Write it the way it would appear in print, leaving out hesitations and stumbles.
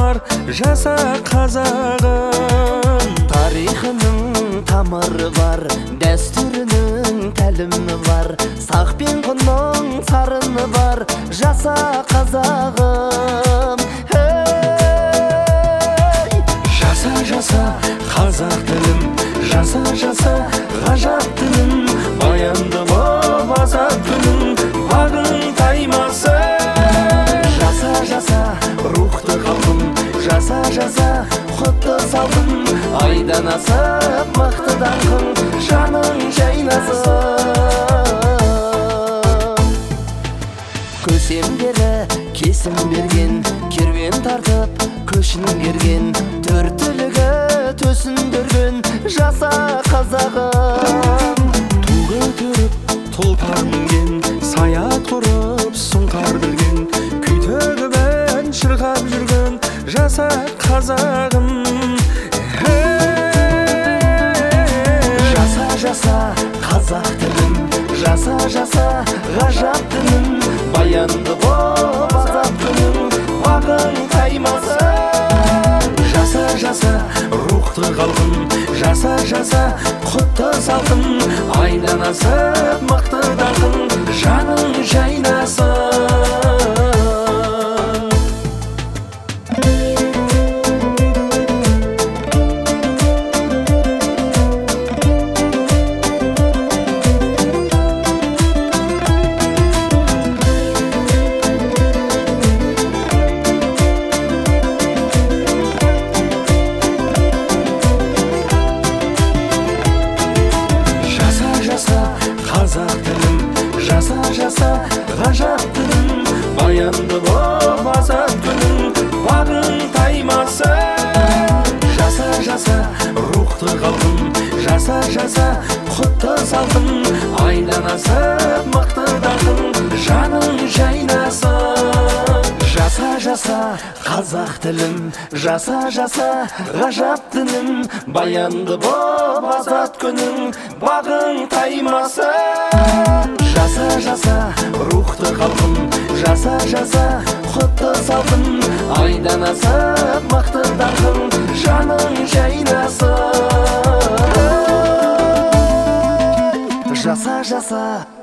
бар, жаса қазағым. Тарихының тамыры бар, дәстүрінің тәлімі бар, сақ пен құнның сарыны бар, жаса қазағым. Жаса, жаса қазақ тілім, жаса, жаса ғажап тілім, баянды боп азат күнім, бағың таймасын. Жаса, жаса рухты халқым, жаса, жаса құтты салқын, айдан асып мықты даңқың, жаның жайнасын. Көсемдері кесім берген, керуен тартып көшін керген, төртілігі төсіндірген, жаса қазағым. Ту көтеріп тұлпар мінген, саят құрып сұңқар білген, күй төгіп шырқап жүрген, жаса қазағым. Жаса, жаса қазақ тілім, жаса, жаса ғажап тілім, баянды боп азат күнім, бағың таймасын. Жаса, жаса рухты қалқын, жаса, жаса құтты салқын, айдан асып мықты даңқын, жаның жайнасын. Қазақ тілім, жаса, жаса ғажап тілім, баянды боп азат күнім, бағың таймасын. Жаса, жаса рухты қалқын, жаса, жаса құтты салқын, айдан асып мықты даңқын, жаның жайнасын. Жаса, жаса қазақ тілім, жаса, жаса ғажап тілім, баянды боп азат күнім, бағың таймасын. Жаса, жаса рухты қалқын, жаса, жаса құтты салқын, айдан асып мықты даңқын, жаның жайнасын. Жаса, жаса